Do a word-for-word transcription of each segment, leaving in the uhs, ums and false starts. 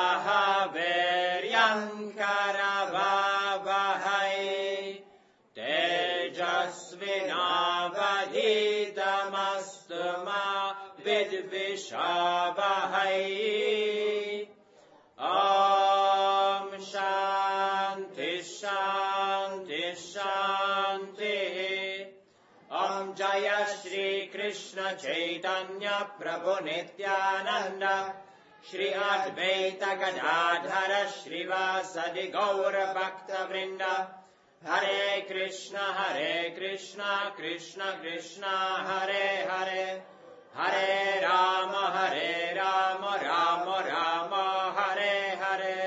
Vavahai Tejasvinavadhitamastu ma vidvishavahai. Om Shanti Shanti Shanti. Om Jaya Shri Krishna Chaitanya Prabhu Nityananda Shri Advaita Gadadhara Shrivasadi Gaura Bhakta Vrinda. Hare Krishna Hare Krishna Krishna Krishna Hare Hare Hare Rama Hare Rama Rama Rama Hare Hare.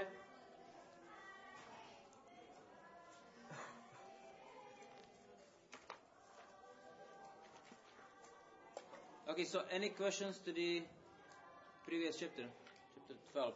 Okay, so any questions to the previous chapter, chapter twelve?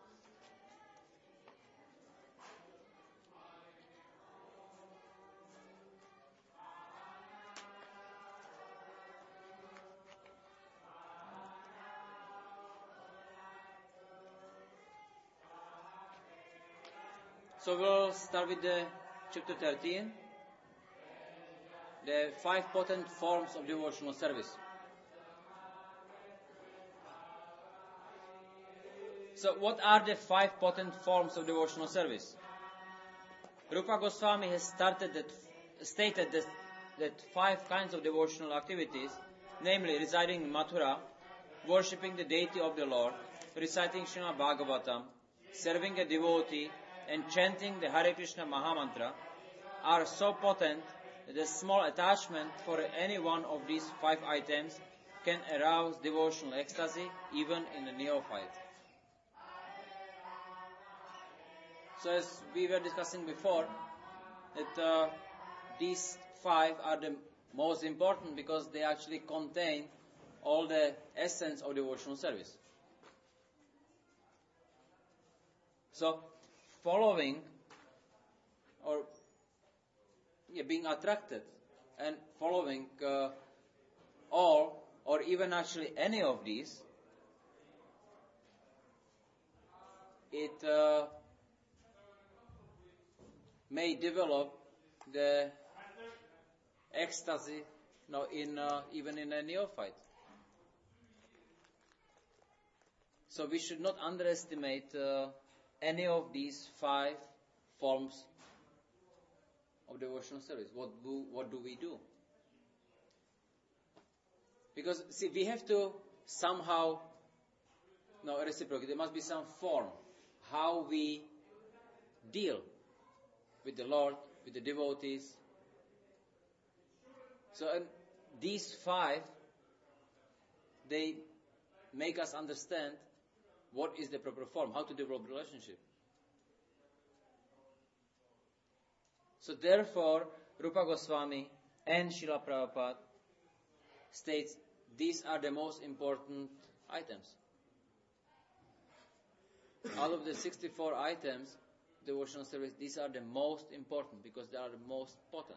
So we'll start with the chapter thirteen, the five potent forms of devotional service. So what are the five potent forms of devotional service? Rupa Goswami has started that, stated that, that five kinds of devotional activities, namely residing in Mathura, worshipping the deity of the Lord, reciting Srimad Bhagavatam, serving a devotee, and chanting the Hare Krishna Mahamantra, are so potent that a small attachment for any one of these five items can arouse devotional ecstasy even in a neophyte. So as we were discussing before, that uh, these five are the most important because they actually contain all the essence of devotional service. So, following or yeah, being attracted and following uh, all or even actually any of these, it uh, may develop the ecstasy, you know, in uh, even in a neophyte. So we should not underestimate uh, any of these five forms of devotional service. What do, what do we do? Because, see, we have to somehow, no, reciprocate. There must be some form how we deal with the Lord, with the devotees. So, and these five, they make us understand what is the proper form, how to develop relationship. So therefore, Rupa Goswami and Srila Prabhupada states these are the most important items. Out of the sixty-four items, devotional service, these are the most important because they are the most potent.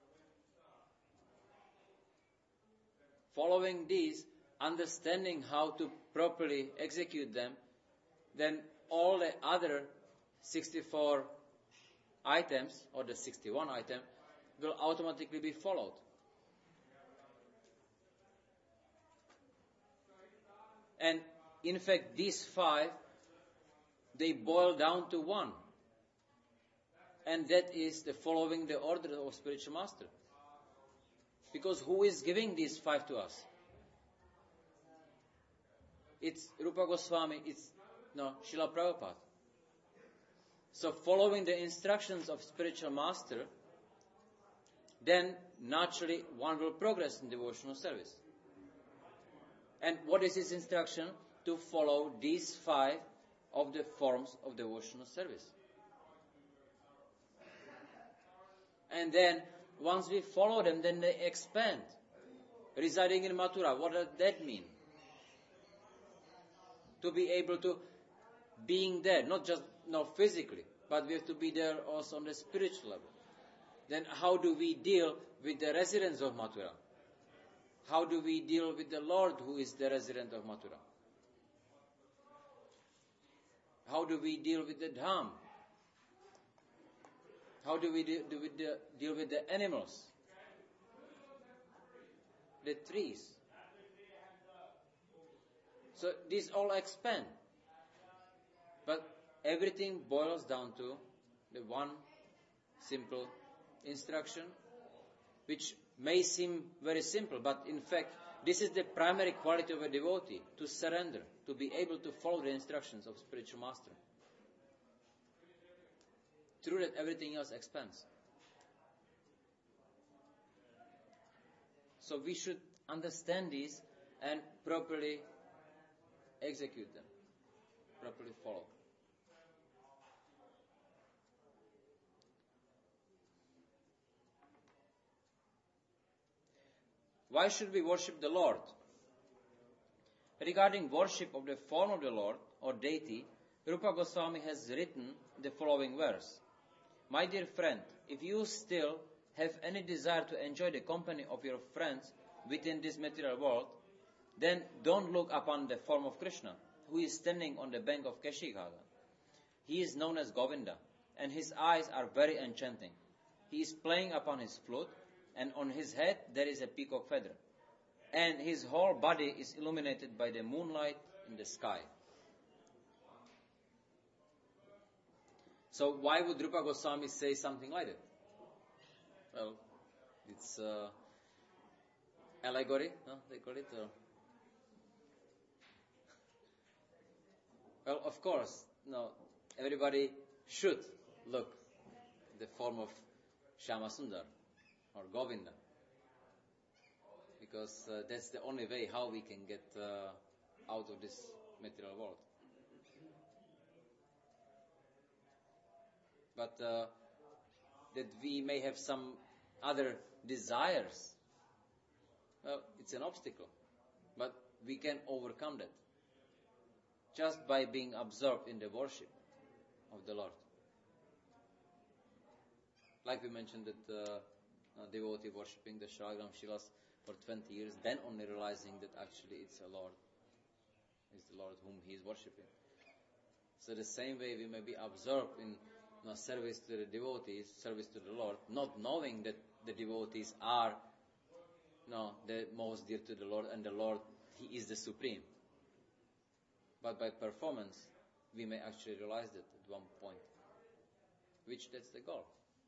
Following these, understanding how to properly execute them, then all the other sixty-four items, or the sixty-one item, will automatically be followed. And in fact, these five, they boil down to one. And that is the following the order of spiritual master. Because who is giving these five to us? It's Rupa Goswami, it's no, Srila Prabhupada. So following the instructions of spiritual master, then naturally one will progress in devotional service. And what is his instruction? To follow these five of the forms of devotional service. And then, once we follow them, then they expand. Residing in Mathura, what does that mean? To be able to, being there, not just not physically, but we have to be there also on the spiritual level. Then how do we deal with the residents of Mathura? How do we deal with the Lord who is the resident of Mathura? how do we deal with the dham? How do we deal, do with the, deal with the animals? The trees. So these all expand. But everything boils down to the one simple instruction, which may seem very simple, but in fact, this is the primary quality of a devotee, to surrender, to be able to follow the instructions of spiritual master. Through that, everything else expands. So we should understand these and properly execute them, properly follow. Why should we worship the Lord? Regarding worship of the form of the Lord or deity, Rupa Goswami has written the following verse. My dear friend, if you still have any desire to enjoy the company of your friends within this material world, then don't look upon the form of Krishna, who is standing on the bank of Keshighaga. He is known as Govinda, and his eyes are very enchanting. He is playing upon his flute, and on his head there is a peacock feather, and his whole body is illuminated by the moonlight in the sky. So why would Rupa Goswami say something like that? Well, it's uh, allegory, no? They call it. Or... Well, of course, no. Everybody should look at the form of Shyama Sundar or Govinda, because uh, that's the only way how we can get uh, out of this material world. But uh, that we may have some other desires, well, it's an obstacle. But we can overcome that just by being absorbed in the worship of the Lord. Like we mentioned that uh, a devotee worshipping the Shalagram Shilas for twenty years, then only realizing that actually it's a Lord, it's the Lord whom he is worshipping. So the same way we may be absorbed in you know, service to the devotees, service to the Lord, not knowing that the devotees are you know, the most dear to the Lord, and the Lord, he is the supreme. But by performance, we may actually realize that at one point, which that's the goal.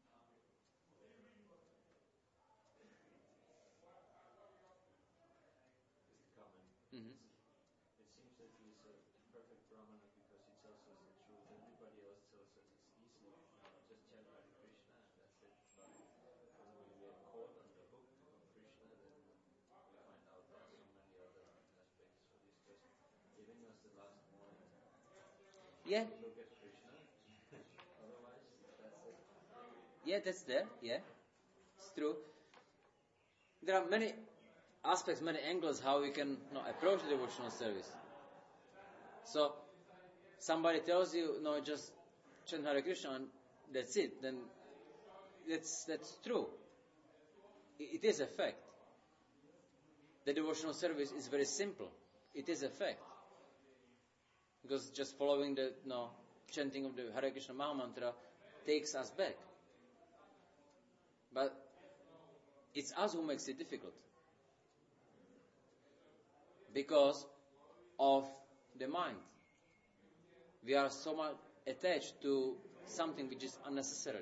Mm-hmm. It seems that he's a perfect brahmana because he tells us the truth. Everybody else tells us it's easy. You know, just chant Hare Krishna and that's it. But when we are caught on the hook of Krishna, then we find out there are so many other aspects. So he's just giving us the last warning. Yeah. Look at Krishna. Otherwise, that's it. Yeah, that's there. Yeah, it's true. There are many aspects, many angles how we can you know, approach the devotional service. So, somebody tells you, no, just chant Hare Krishna and that's it, then that's, that's true. It, it is a fact. The devotional service is very simple. It is a fact. Because just following the you know, chanting of the Hare Krishna Mahamantra takes us back. But it's us who makes it difficult. Because of the mind. We are so much attached to something which is unnecessary.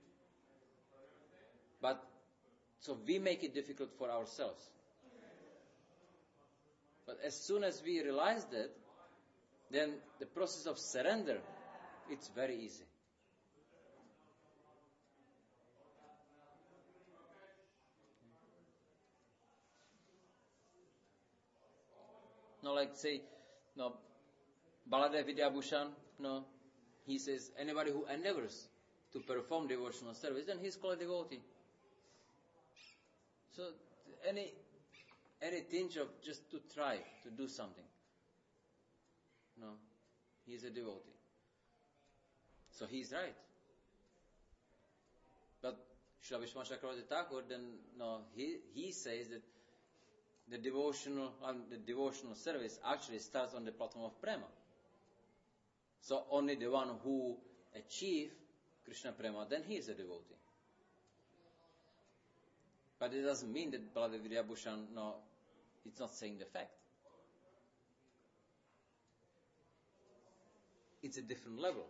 But, so we make it difficult for ourselves. But as soon as we realize that, then the process of surrender, it's very easy. No, like say, no, Baladev Vidyabhushan, no, he says, anybody who endeavors to perform devotional service, then he's called a devotee. So, any, any tinge of just to try to do something, no, he's a devotee. So he's right. But Srila Vishwanath Chakravarti Thakur, then, no, he, he says that the devotional, um, the devotional service actually starts on the platform of prema. So only the one who achieve Krishna Prema, then he is a devotee. But it doesn't mean that Baladev Vidyabhushan, no, it's not saying the fact. It's a different level.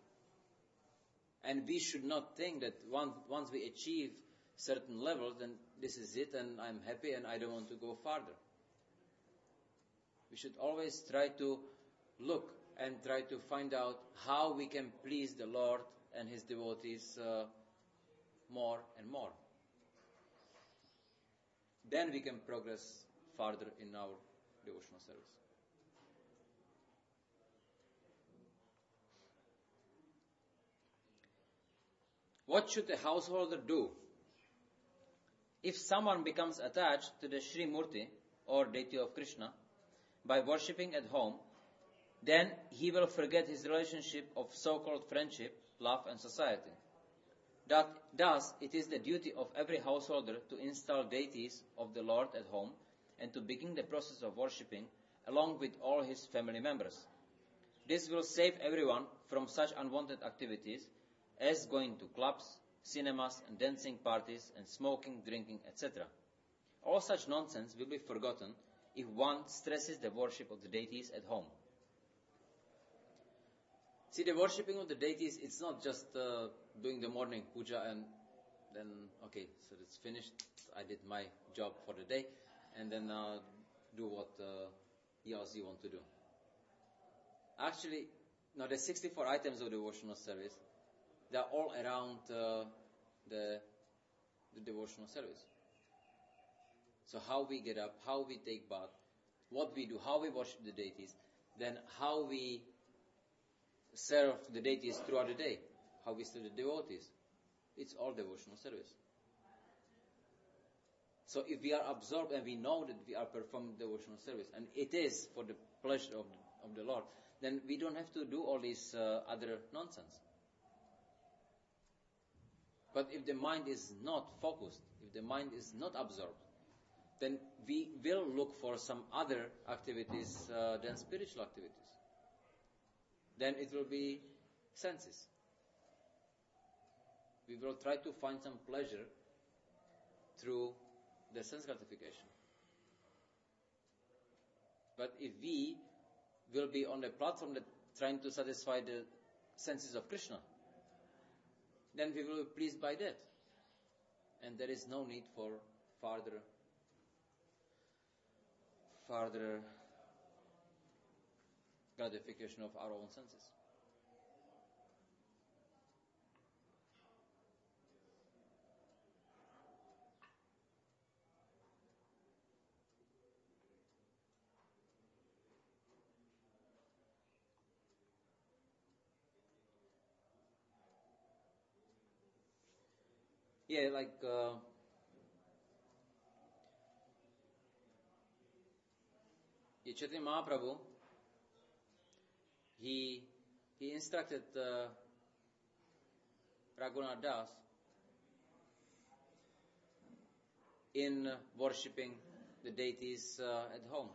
And we should not think that once, once we achieve certain levels, then this is it and I'm happy and I don't want to go farther. We should always try to look and try to find out how we can please the Lord and His devotees uh, more and more. Then we can progress farther in our devotional service. What should a householder do if someone becomes attached to the Sri Murti or deity of Krishna by worshipping at home? Then he will forget his relationship of so-called friendship, love and society. That, thus, it is the duty of every householder to install deities of the Lord at home and to begin the process of worshipping along with all his family members. This will save everyone from such unwanted activities as going to clubs, cinemas and dancing parties and smoking, drinking, et cetera. All such nonsense will be forgotten if one stresses the worship of the deities at home. See, the worshipping of the deities, it's not just uh, doing the morning puja and then, okay, so it's finished, I did my job for the day, and then uh, do what uh, else you want to do. Actually, now the sixty-four items of devotional service, they are all around uh, the, the devotional service. So how we get up, how we take bath, what we do, how we worship the deities, then how we serve the deities throughout the day, how we serve the devotees. It's all devotional service. So if we are absorbed and we know that we are performing devotional service, and it is for the pleasure of the, of the Lord, then we don't have to do all this uh, other nonsense. But if the mind is not focused, if the mind is not absorbed, then we will look for some other activities uh, than spiritual activities. Then it will be senses. We will try to find some pleasure through the sense gratification. But if we will be on the platform that trying to satisfy the senses of Krishna, then we will be pleased by that. And there is no need for further, further gratification of our own senses. Yeah, like uh, Chaitanya Mahaprabhu, he he instructed uh, Raghunath Das in uh, worshipping the deities uh, at home.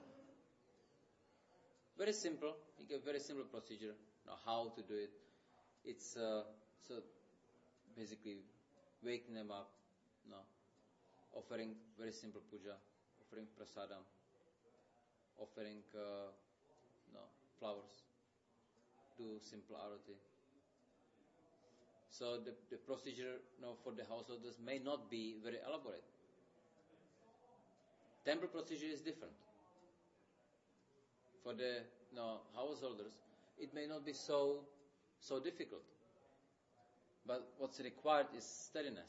Very simple. He gave very simple procedure, you know, how to do it. It's uh, so basically waking them up, you know, offering very simple puja, offering prasadam, offering uh, you know, flowers, do simple arati. So the, the procedure, you know, for the householders may not be very elaborate. Temple procedure is different. For the you know, householders, it may not be so so difficult. But what's required is steadiness.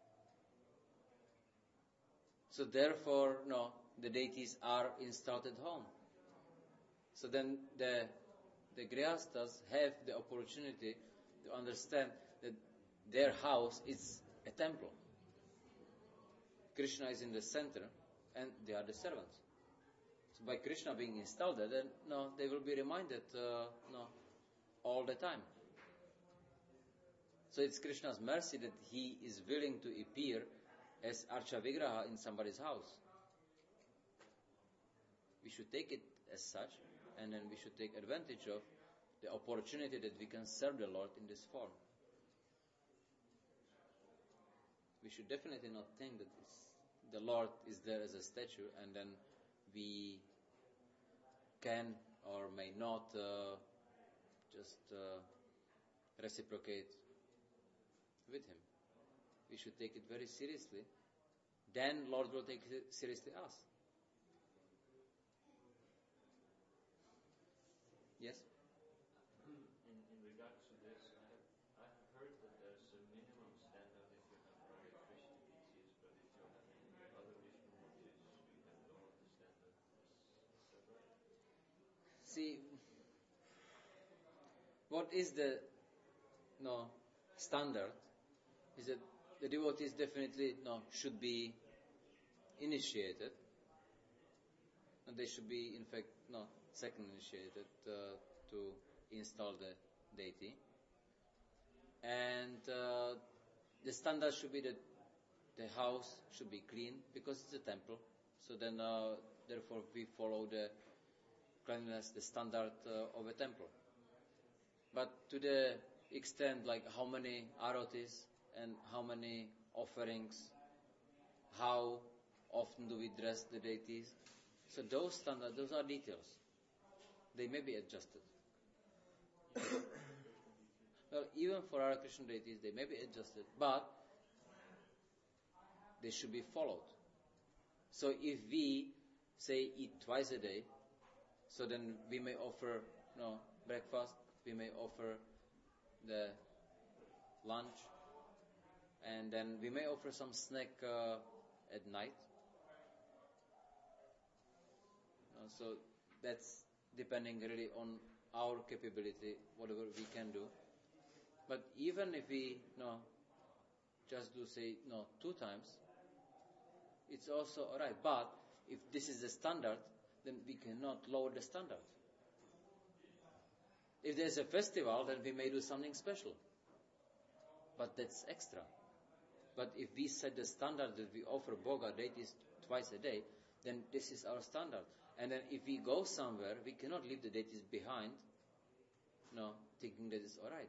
So therefore, no, the deities are installed at home. So then the the grihasthas have the opportunity to understand that their house is a temple. Krishna is in the center, and they are the servants. So by Krishna being installed there, then no, they will be reminded uh, no, all the time. So it's Krishna's mercy that he is willing to appear as Archa Vigraha in somebody's house. We should take it as such, and then we should take advantage of the opportunity that we can serve the Lord in this form. We should definitely not think that it's, the Lord is there as a statue and then we can or may not uh, just uh, reciprocate with Him. We should take it very seriously. Then Lord will take seriously us. Yes? In, in regards to this, I have, I have heard that there's a minimum standard if you have only Krishna deities, but if you're having other Vishnu motifs, you have lowered the standard. Is, is that right? See, what is the no standard is that the devotees definitely no should be initiated, and they should be in fact no second initiated uh, to install the deity, and uh, the standard should be that the house should be clean because it's a temple. So then, uh, therefore, we follow the cleanliness, the standard uh, of a temple. But to the extent like how many aratis and how many offerings, how often do we dress the deities, so those standards, those are details. They may be adjusted. Well, even for our Krishna deities, they may be adjusted, but they should be followed. So if we say eat twice a day, so then we may offer no breakfast, we may offer the lunch, and then we may offer some snack uh, at night. Uh, so that's depending really on our capability, whatever we can do. But even if we no just do say no two times, it's also alright. But if this is the standard, then we cannot lower the standard. If there's a festival, then we may do something special. But that's extra. But if we set the standard that we offer Bhoga deities twice a day, then this is our standard. And then if we go somewhere, we cannot leave the deities behind, no, thinking that it's alright.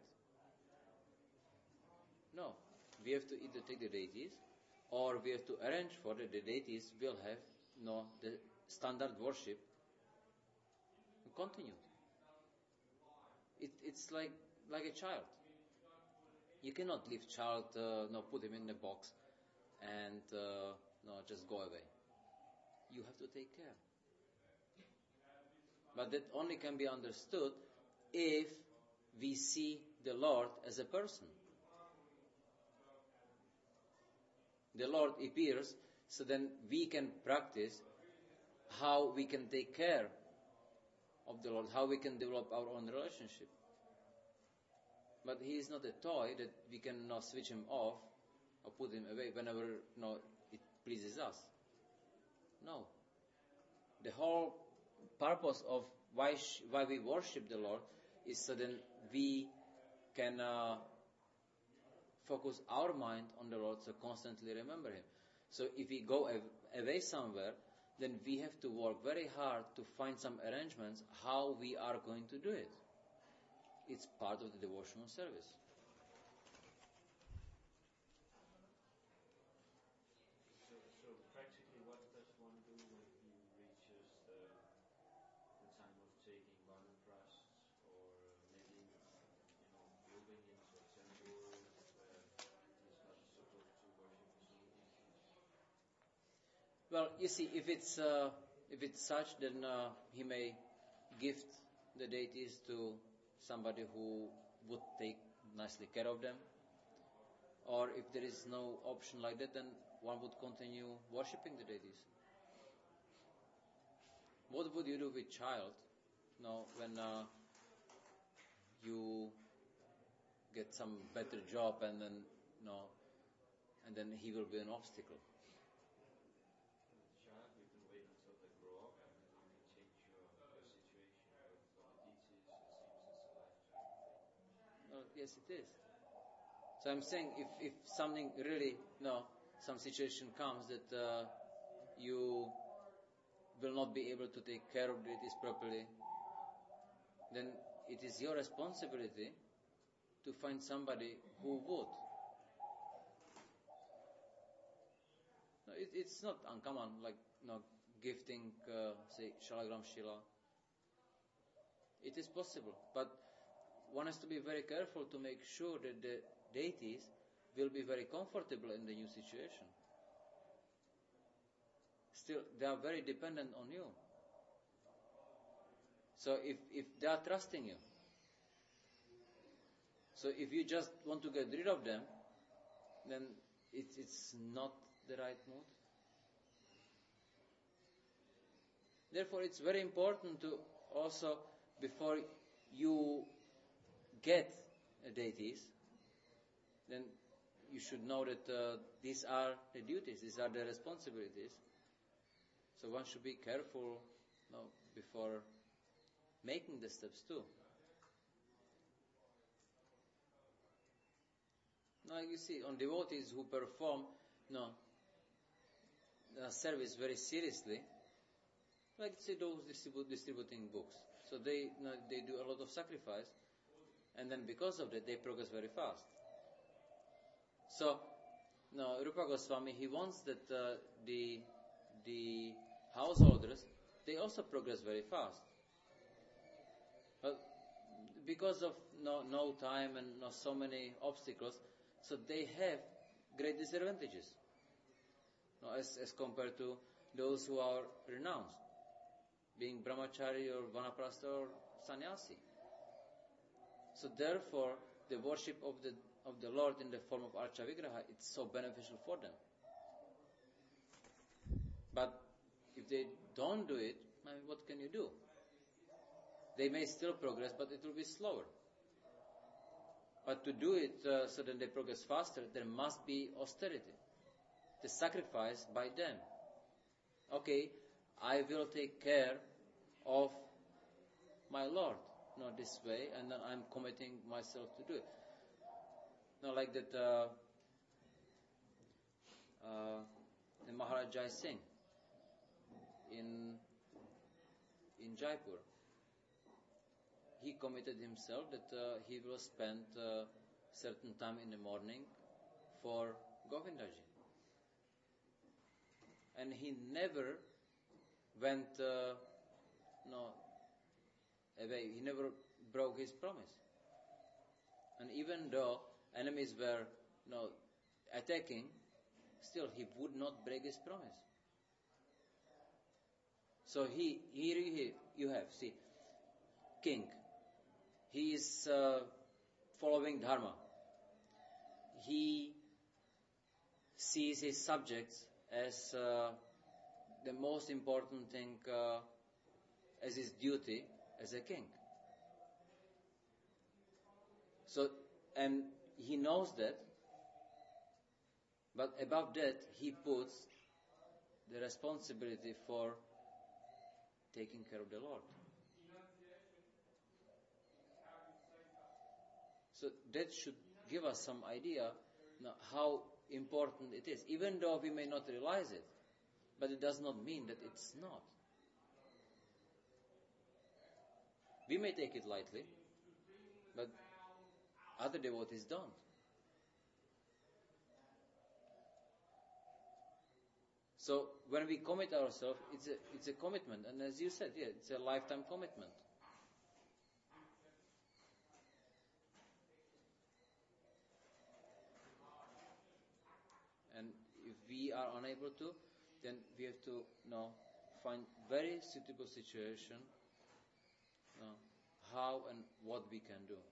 No. We have to either take the deities, or we have to arrange for that the deities will have no the standard worship continued. It, it's like like a child. You cannot leave child, uh, no, put him in a box, and uh, no, just go away. You have to take care. But that only can be understood if we see the Lord as a person. The Lord appears, so then we can practice how we can take care of the Lord, how we can develop our own relationship. But He is not a toy that we can now switch Him off or put Him away whenever no, it pleases us. No. The whole purpose of why sh- why we worship the Lord is so then we can uh, focus our mind on the Lord, so constantly remember Him. So if we go av- away somewhere, then we have to work very hard to find some arrangements how we are going to do it. It's part of the devotional service. So, so practically, what does one do when he reaches the, the time of taking vanaprasts, or maybe, you know, moving into a temple where he's not supposed to worship his own deities? Well, you see, if it's uh, if it's such, then uh, he may gift the deities to somebody who would take nicely care of them. Or if there is no option like that, then one would continue worshipping the deities. What would you do with child? No, when uh, you get some better job and then no, and then he will be an obstacle. With child, you can wait until they grow up, and then you can change your, your situation. But for the deities, it seems it's a lifetime thing. Well, yes, it is. So I'm saying if, if something really, no, some situation comes that uh, you will not be able to take care of deities properly, then it is your responsibility to find somebody who would. No, it, it's not uncommon, like you know, gifting, uh, say, Shalagram Shila. It is possible, but one has to be very careful to make sure that the deities will be very comfortable in the new situation. Still, they are very dependent on you. So if, if they are trusting you, so if you just want to get rid of them, then it's, it's not the right mood. Therefore, it's very important to also, before you get deities, then you should know that uh, these are the duties, these are the responsibilities. So one should be careful you know, before making the steps too. Now you see, on devotees who perform you know, uh, service very seriously, like say those distribute, distributing books. So they you know, they do a lot of sacrifice, and then because of that they progress very fast. So, no, Rupa Goswami, he wants that uh, the the householders, they also progress very fast. But because of no, no time and no, so many obstacles, so they have great disadvantages no, as, as compared to those who are renounced, being brahmachari or vanaprastha or sannyasi. So therefore, the worship of the of the Lord in the form of Archa Vigraha, it's so beneficial for them. But if they don't do it, I mean, what can you do? They may still progress, but it will be slower. But to do it uh, so that they progress faster, there must be austerity, the sacrifice by them. Okay, I will take care of my Lord, you know, this way, and then I'm committing myself to do it. Now, like that, uh, uh, the Maharaj Jai Singh in in Jaipur, he committed himself that uh, he will spend uh, certain time in the morning for Govindaji, and he never went uh, no away. He never broke his promise, and even though enemies were you know, attacking, still he would not break his promise. So he, here you have, see, king, he is uh, following dharma. He sees his subjects as uh, the most important thing, uh, as his duty as a king. So, and he knows that, but above that, he puts the responsibility for taking care of the Lord. So that should give us some idea you know, how important it is, even though we may not realize it, but it does not mean that it's not. We may take it lightly, but other devotees don't. So when we commit ourselves, it's a, it's a commitment, and as you said, yeah, it's a lifetime commitment. And if we are unable to, then we have to you know, find very suitable situation, you know, how and what we can do.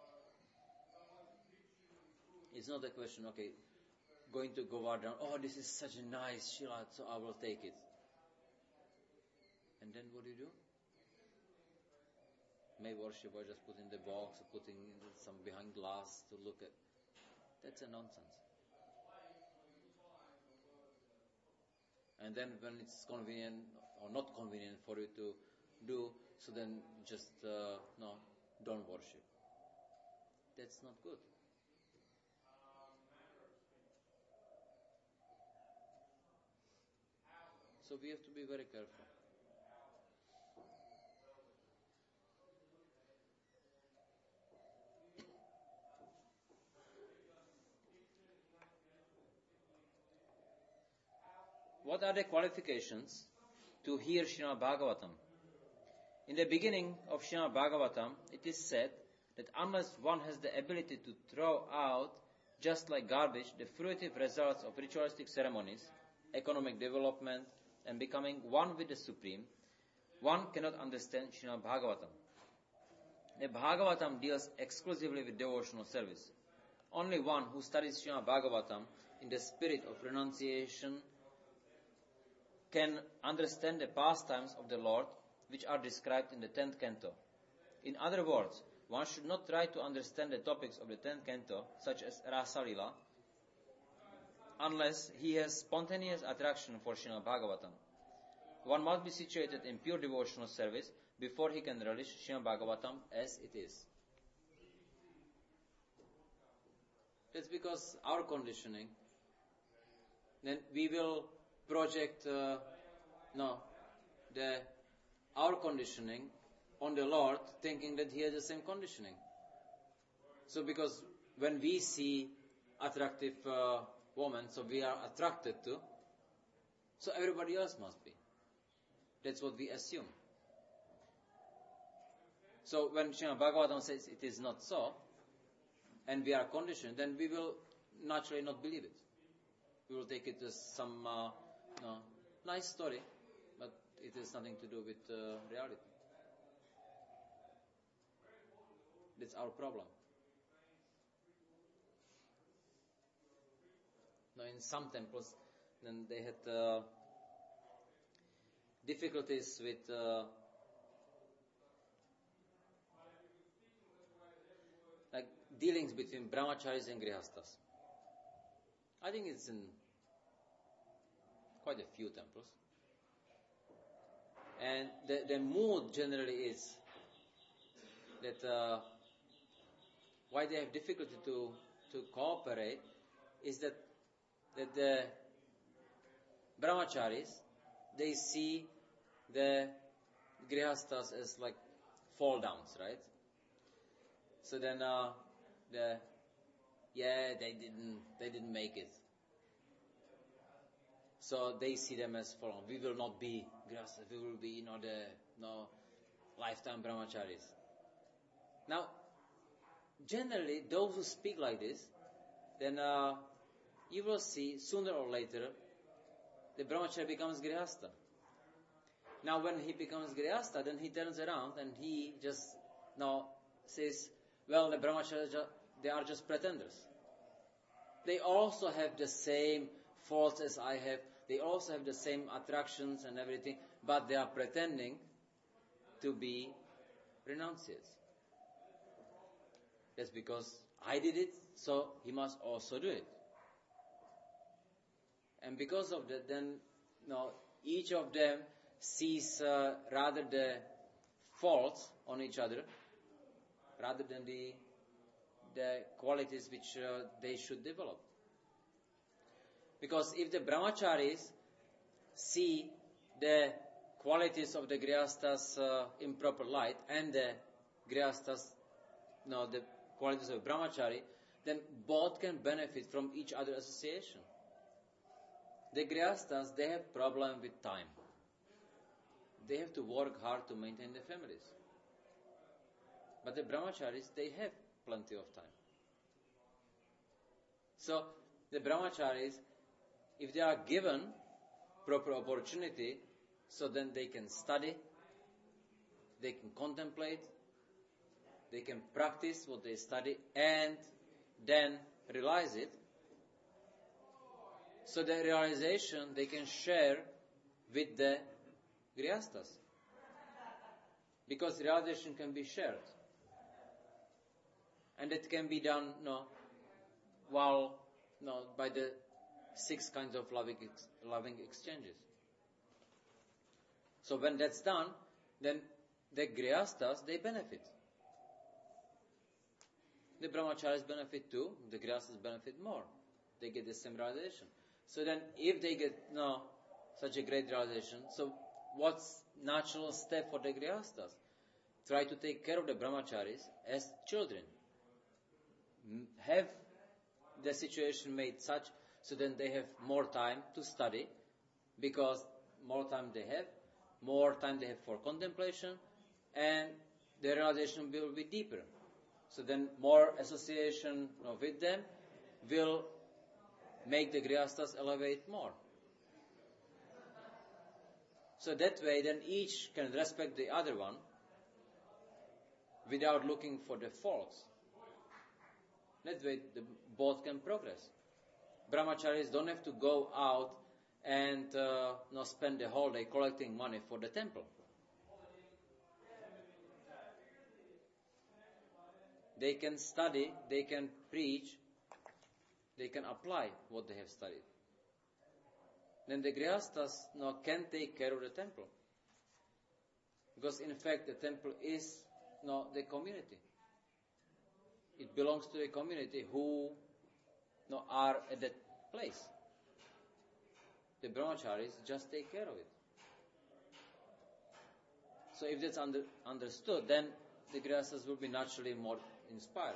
It's not a question, okay, going to Govardhan, oh, this is such a nice Shila, so I will take it. And then what do you do? May worship or just put in the box or putting some behind glass to look at. That's a nonsense. And then when it's convenient or not convenient for you to do, so then just uh, no, don't worship. That's not good. So we have to be very careful. what are the qualifications to hear Srimad Bhagavatam? In the beginning of Srimad Bhagavatam, it is said that unless one has the ability to throw out, just like garbage, the fruitive results of ritualistic ceremonies, economic development, and becoming one with the Supreme, one cannot understand Srimad Bhagavatam. The Bhagavatam deals exclusively with devotional service. Only one who studies Srimad Bhagavatam in the spirit of renunciation can understand the pastimes of the Lord, which are described in the tenth canto. In other words, one should not try to understand the topics of the tenth canto, such as Rasa Lila, unless he has spontaneous attraction for Srimad Bhagavatam. One must be situated in pure devotional service before he can relish Srimad Bhagavatam as it is. That's because our conditioning, then we will project uh, no, the our conditioning on the Lord, thinking that He has the same conditioning. So because when we see attractive uh, woman, so we are attracted to, so everybody else must be. That's what we assume. So when Srimad Bhagavatam says it is not so, and we are conditioned, then we will naturally not believe it. We will take it as some uh, no, nice story, but it has nothing to do with uh, reality. That's our problem. Now, in some temples, then they had uh, difficulties with uh, like dealings between brahmacharis and grihastas. I think it's in quite a few temples. And the, the mood generally is that uh, why they have difficulty to, to cooperate is that that the brahmacharis, they see the grihastas as like fall downs, right? So then uh, the yeah they didn't they didn't make it. So they see them as fall. We will not be grihastas. We will be you know the no lifetime brahmacharis. Now, generally, those who speak like this, then uh, you will see sooner or later the brahmachari becomes grihasta. Now, when he becomes grihasta, then he turns around and he just now says, "Well, the brahmacharis they are just pretenders. They also have the same faults as I have. They also have the same attractions and everything, but they are pretending to be renunciates. That's because I did it, so he must also do it." And because of that, then you know, each of them sees uh, rather the faults on each other, rather than the the qualities which uh, they should develop. Because if the brahmacharis see the qualities of the grihastas uh, in proper light, and the grihastas, you know, the qualities of brahmachari, then both can benefit from each other's association. The grihastas, they have problem with time. They have to work hard to maintain their families. But the brahmacharis, they have plenty of time. So, the brahmacharis, if they are given proper opportunity, so then they can study, they can contemplate, they can practice what they study, and then realize it. So the realization they can share with the grihastas. Because realization can be shared. And it can be done no, while no, by the six kinds of loving, ex- loving exchanges. So when that's done, then the grihastas, they benefit. The brahmacharis benefit too, the grihastas benefit more. They get the same realization. So then if they get no, such a great realization, so what's natural step for the grihastas? Try to take care of the brahmacharis as children. Have the situation made such so then they have more time to study, because more time they have, more time they have for contemplation, and their realization will be deeper. So then more association you know, with them will make the Grihasthas elevate more. So that way then each can respect the other one without looking for the faults. That way the, both can progress. Brahmacharis don't have to go out and uh, you know, spend the whole day collecting money for the temple. They can study, they can preach, they can apply what they have studied. Then the Grihasthas you know, can take care of the temple. Because in fact the temple is you know, the community. It belongs to a community who you know, are at that place. The brahmacharis just take care of it. So if that's under, understood, then the Grihasthas will be naturally more inspired.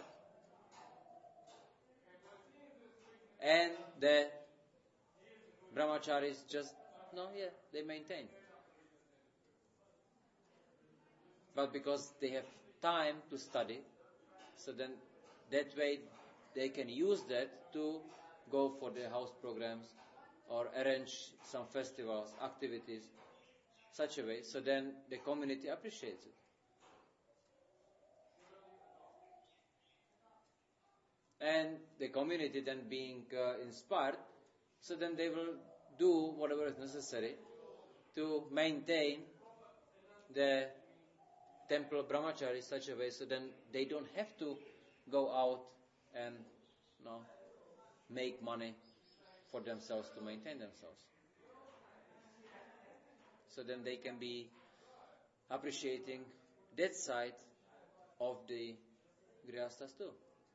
And the brahmacharis just, no, yeah, they maintain. But because they have time to study, so then that way they can use that to go for their house programs or arrange some festivals, activities, such a way, so then the community appreciates it. And the community then being uh, inspired, so then they will do whatever is necessary to maintain the temple brahmachari such a way, so then they don't have to go out and you know, make money for themselves to maintain themselves. So then they can be appreciating that side of the Grihasthas too.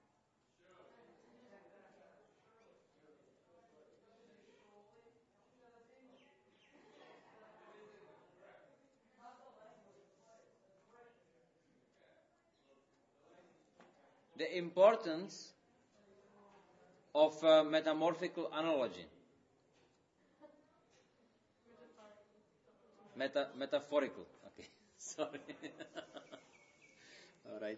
The importance of uh, metamorphical analogy. Meta, metaphorical. Okay, sorry. All right.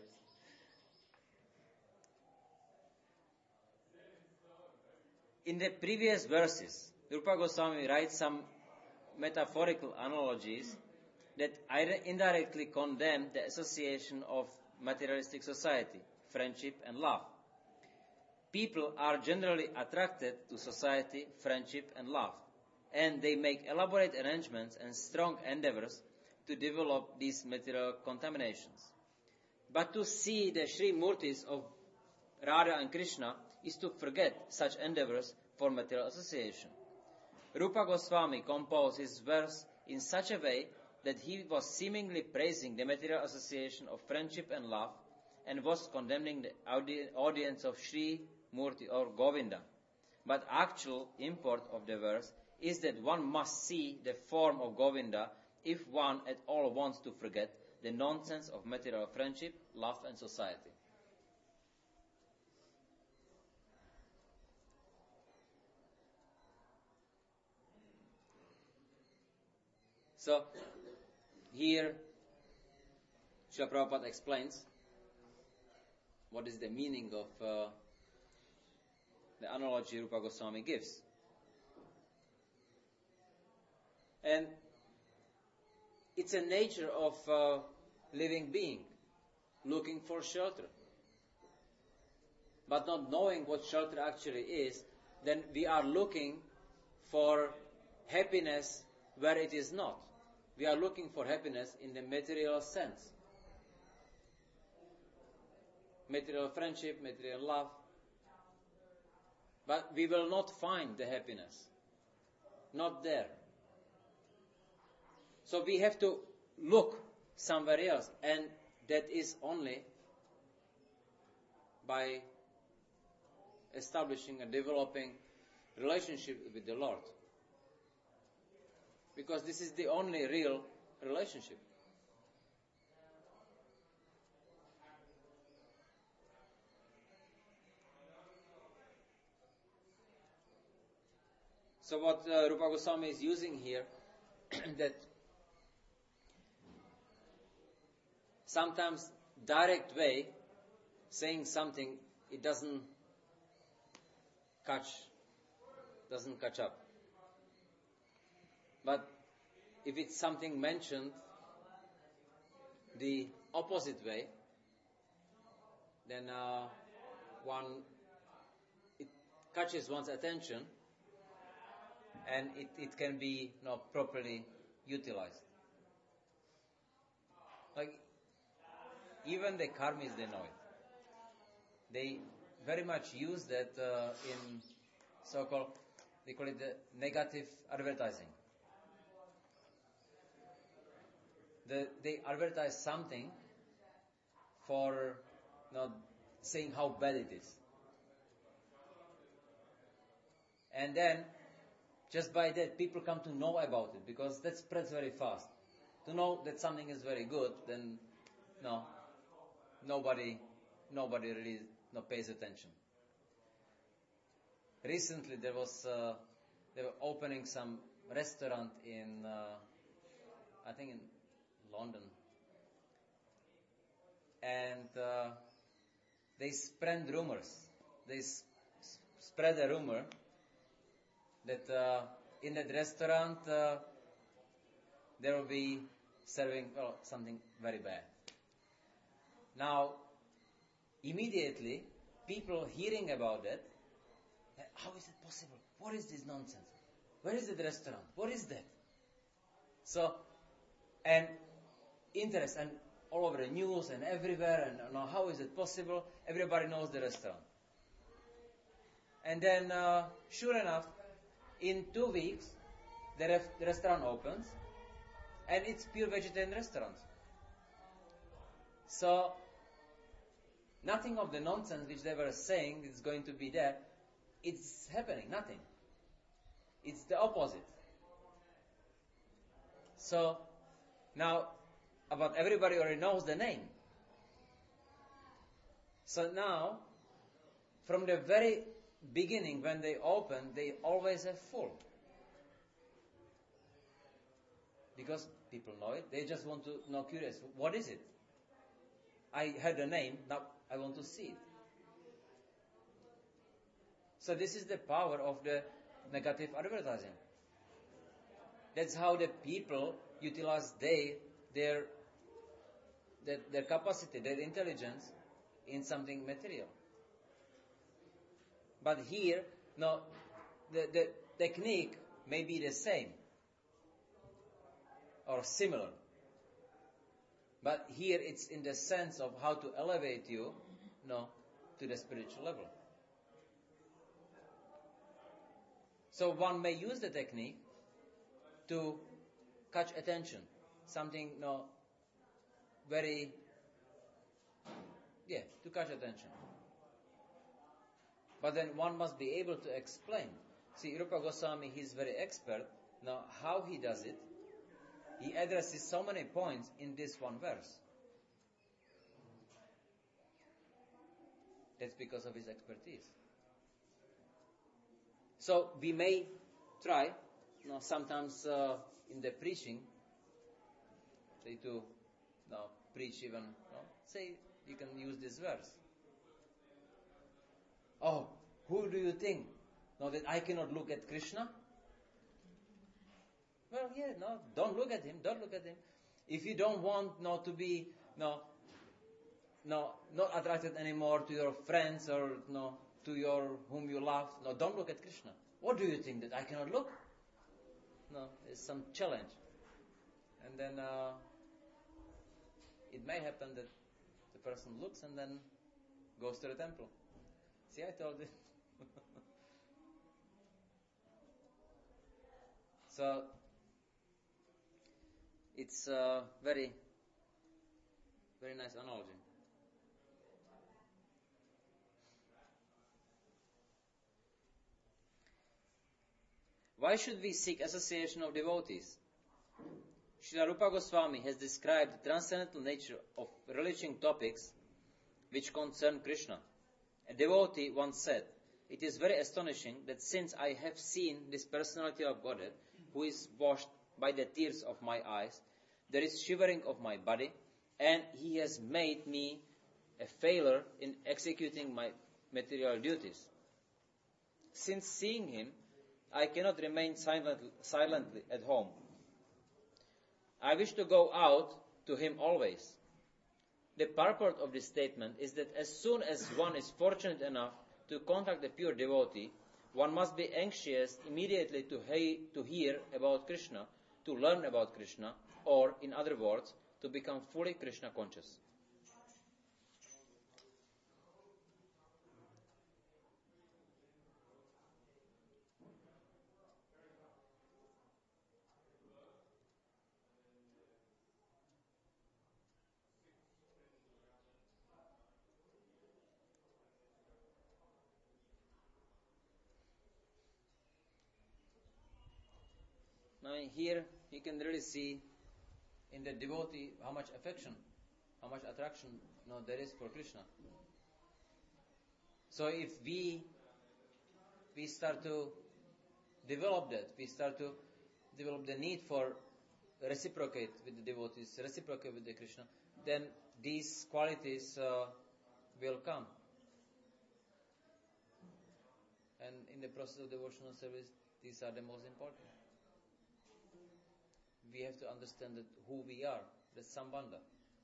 In the previous verses, Rupa Goswami writes some metaphorical analogies that indirectly condemn the association of materialistic society, friendship and love. People are generally attracted to society, friendship and love, and they make elaborate arrangements and strong endeavors to develop these material contaminations. But to see the Sri Murtis of Radha and Krishna is to forget such endeavors for material association. Rupa Goswami composed his verse in such a way that he was seemingly praising the material association of friendship and love and was condemning the audi- audience of Sri Murti or Govinda. But actual import of the verse is that one must see the form of Govinda if one at all wants to forget the nonsense of material friendship, love and society. So, here Srila Prabhupada explains what is the meaning of uh, the analogy Rupa Goswami gives. And it's a nature of uh, living being, looking for shelter. But not knowing what shelter actually is, then we are looking for happiness where it is not. We are looking for happiness in the material sense. Material friendship, material love. But we will not find the happiness. Not there. So we have to look somewhere else, and that is only by establishing and developing relationship with the Lord. Because this is the only real relationship. So what uh, Rupa Goswami is using here, that sometimes direct way, saying something, it doesn't catch, doesn't catch up. But if it's something mentioned the opposite way, then uh, one, it catches one's attention, and it, it can be, you know, properly utilized. Like, even the karmis, they know it. They very much use that uh, in so-called, they call it the negative advertising. The, they advertise something for, you know, saying how bad it is. And then, just by that, people come to know about it, because that spreads very fast. To know that something is very good, then no, nobody, nobody really no, pays attention. Recently, there was uh, they were opening some restaurant in, uh, I think in London, and uh, they spread rumors. They s- spread a rumor that uh, in that restaurant uh, there will be serving well, something very bad. Now, immediately, people hearing about that, how is it possible? What is this nonsense? Where is the restaurant? What is that? So, and interest, and all over the news and everywhere, and you know, how is it possible? Everybody knows the restaurant. And then, uh, sure enough, in two weeks, the, ref- the restaurant opens, and it's pure vegetarian restaurant. So, nothing of the nonsense which they were saying is going to be there. It's happening, nothing. It's the opposite. So, now, about everybody already knows the name. So now, from the very beginning, when they open, they always have full. Because people know it, they just want to know, curious, what is it? I heard the name, now I want to see it. So this is the power of the negative advertising. That's how the people utilize they, their, their their capacity, their intelligence in something material. But here, no, the, the technique may be the same or similar. But here it's in the sense of how to elevate you, no, to the spiritual level. So one may use the technique to catch attention, something, no, very, yeah, to catch attention. But then one must be able to explain. See, Rupa Goswami, he's very expert. Now, how he does it, he addresses so many points in this one verse. That's because of his expertise. So, we may try, you know, sometimes uh, in the preaching, say to you know, preach even, you know, say you can use this verse. Oh, who do you think? No, that I cannot look at Krishna? Well, yeah, no, don't look at him, don't look at him. If you don't want no, to be no, no, not attracted anymore to your friends or no, to your whom you love, no, don't look at Krishna. What do you think, that I cannot look? No, it's some challenge. And then uh, it may happen that the person looks and then goes to the temple. See, I told you. So, it's a very, very nice analogy. Why should we seek association of devotees? Srila Rupa Goswami has described the transcendental nature of religious topics which concern Krishna. A devotee once said, it is very astonishing that since I have seen this personality of Godhead, who is washed by the tears of my eyes, there is shivering of my body, and he has made me a failure in executing my material duties. Since seeing him, I cannot remain silent, silently at home. I wish to go out to him always. The purport of this statement is that as soon as one is fortunate enough to contact a pure devotee, one must be anxious immediately to, he- to hear about Krishna, to learn about Krishna, or, in other words, to become fully Krishna conscious. Now here you can really see in the devotee how much affection, how much attraction you know, there is for Krishna. So if we we start to develop that, we start to develop the need for reciprocate with the devotees, reciprocate with the Krishna, then these qualities uh, will come. And in the process of devotional service, these are the most important. We have to understand that who we are, the Sambandha.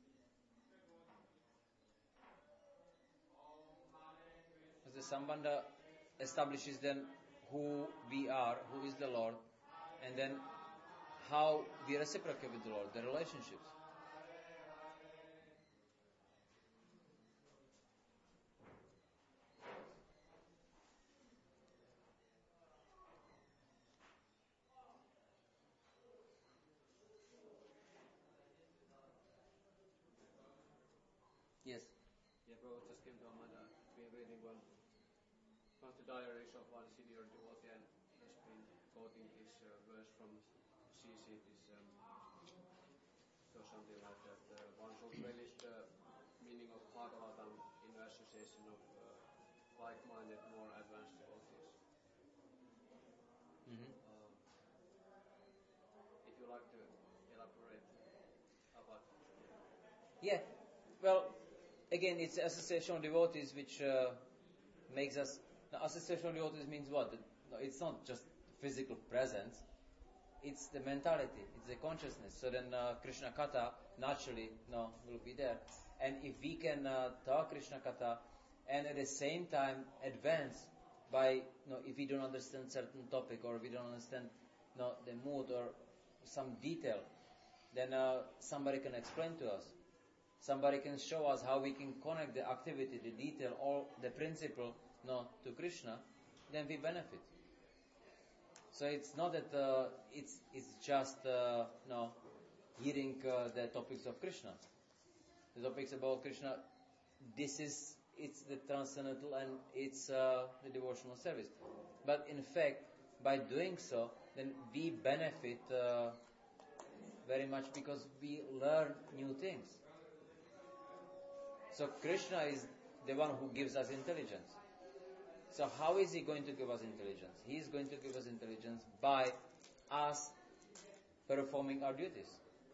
Because the Sambandha establishes then who we are, who is the Lord, and then how we reciprocate with the Lord, the relationships. Yes. Yeah, bro, it just came to my mind. I've been reading one, one of the diaries of one senior devotee, and he's been quoting this uh, verse from C C, this, um, so something like that. Uh, one should relish the meaning of Bhagavatam in association of uh, like-minded, more advanced devotees. Mm-hmm. Um, if you like to elaborate about. Yeah. Well, again, it's association of devotees which uh, makes us. Now, association of devotees means what? No, it's not just physical presence. It's the mentality. It's the consciousness. So then, uh, Krishna Katha naturally, no, will be there. And if we can uh, talk Krishna Katha, and at the same time advance by, you know, if we don't understand certain topic or we don't understand, you know, the mood or some detail, then uh, somebody can explain to us. Somebody can show us how we can connect the activity, the detail, or the principle, no, to Krishna, then we benefit. So it's not that uh, it's it's just uh, no hearing uh, the topics of Krishna, the topics about Krishna. This is it's the transcendental and it's uh, the devotional service. But in fact, by doing so, then we benefit uh, very much because we learn new things. So Krishna is the one who gives us intelligence. So how is he going to give us intelligence? He is going to give us intelligence by us performing our duties.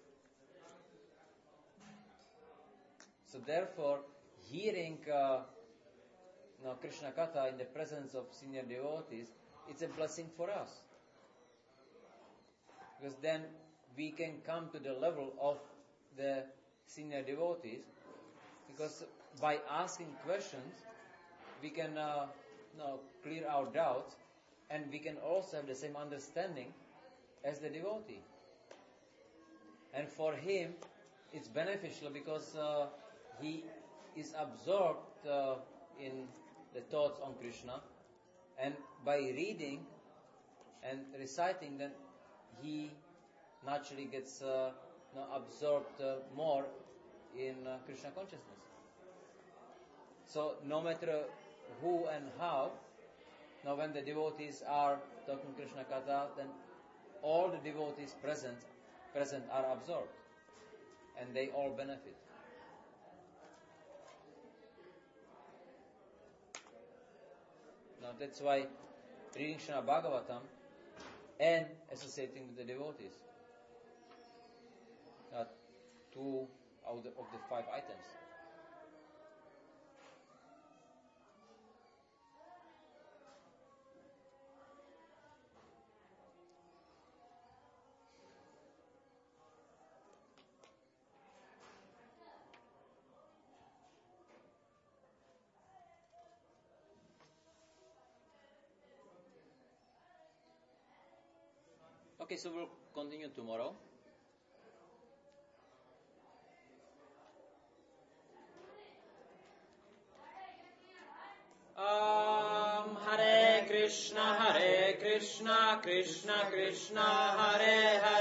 So therefore, hearing uh, you know, Krishna Katha in the presence of senior devotees, it's a blessing for us. Because then we can come to the level of the senior devotees, because by asking questions, we can uh, you know, clear our doubts, and we can also have the same understanding as the devotee. And for him, it's beneficial because uh, he is absorbed uh, in the thoughts on Krishna, and by reading and reciting, then he naturally gets uh, you know, absorbed uh, more in uh, Krishna consciousness. So no matter who and how, now when the devotees are talking Krishna Katha, then all the devotees present present are absorbed, and they all benefit. Now Now that's why reading Srimad Bhagavatam and associating with the devotees are two of the, of the five items. Okay, so we'll continue tomorrow. Um, Hare Krishna, Hare Krishna, Krishna Krishna, Hare Hare.